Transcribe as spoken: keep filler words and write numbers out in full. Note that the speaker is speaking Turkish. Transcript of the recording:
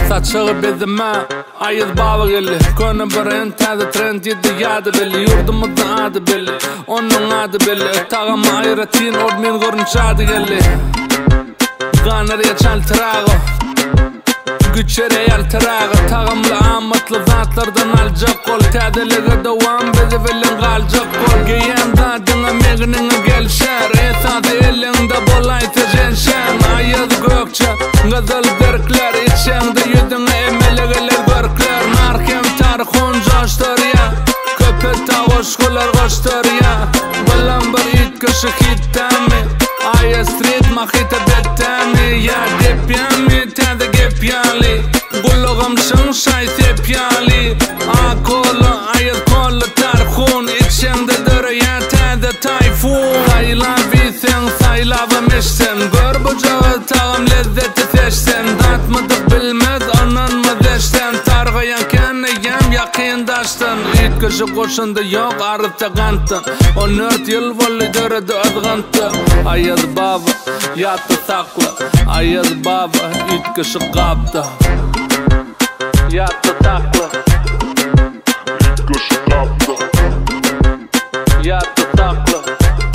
Saçığı bezime ayız baba gelli. Könü birin taze trend yedi yadı belli. Yurdumuzun adı belli, onun adı belli. Tağımı ayratin ormin görünç adı gelli. Ganarıya çal tırağı, güçere yal tırağı. Tağımlı amatlı zatlardan alacak kol. Tadelige devam bizi bilin kalacak kol. Giyen zatına megnine gelşer. Esası elinde bolaysa jenşen. Ayız gökçe gazal derkler. İçende yüzüne emelegeler görkler. Narkem tarhun coştur ya, köpet tavuşkular koştur ya. Balan bir it kışı hittami, Aya street mahita bettami. Ya depyami tadı gepyali, Gulluğum şınşay sepyali. Akolu ayız kolu tarhun, İçende dur ya tadı tayfun. Saylavi sen saylavimişsin, gör bu cağı tağım lezzeti seçsin. Datmadık bilmez anan mı deşten, targayan keneyem yakındaştın. İt kışı koşunda yok arıta kantın, on dört yıl voli döredi özgantı. Ayız baba yattı saklı, Ayız baba it kışı kaptı. Yattı saklı, it kışı kaptı. Yattı saklı.